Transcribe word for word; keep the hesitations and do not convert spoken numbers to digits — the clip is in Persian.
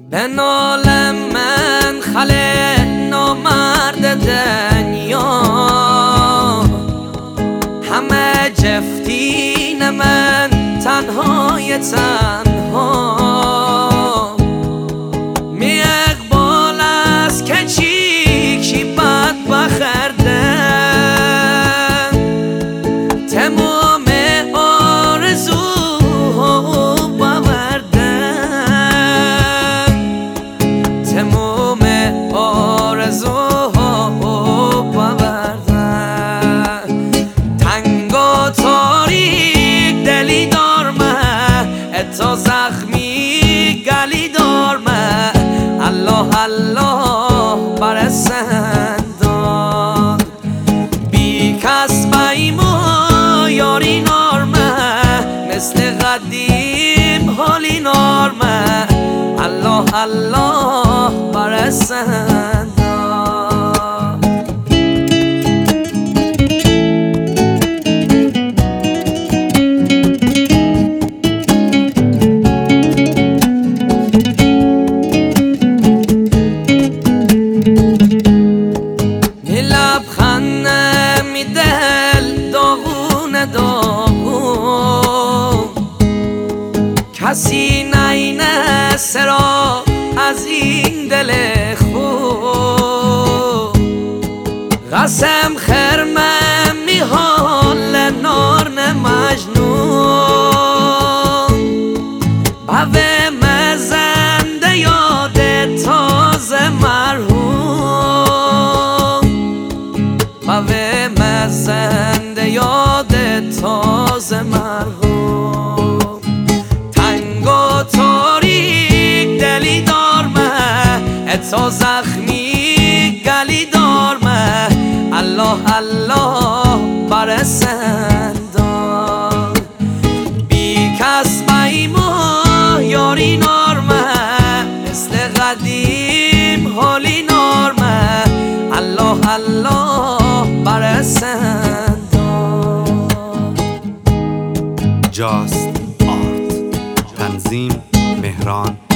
به نالم من خله نامرد دنیا، همه جفتین من تنهای تنها. می اقبال است که چی کی بد بخردن، تمام آرزوها بوردن، تمام آرزوها بوردن. تنگ و تاریک دلی دارم، اتا زخمی گلی دارم. الله الله برسندان بی کس بایمو یاری نارمه، مثل قدیم حالی نارمه. الله الله برسندان. لبخنده می دل داغون داغون، کسی نینه سرا از این دل خود. قسم خرمه می حال نارن مجنون، بوه مزنده یاد تازه مرحوم، بوه مزنده یاد تازه مرحوم. تنگ و تاریک دلی دارمه، اتا زخمی گلی دارمه. الله الله برسندان بی کس بایمو یاری نارمه، مثل قدیم حالی نارمه. الله الله برسندان. جاست آرت، تنظیم مهران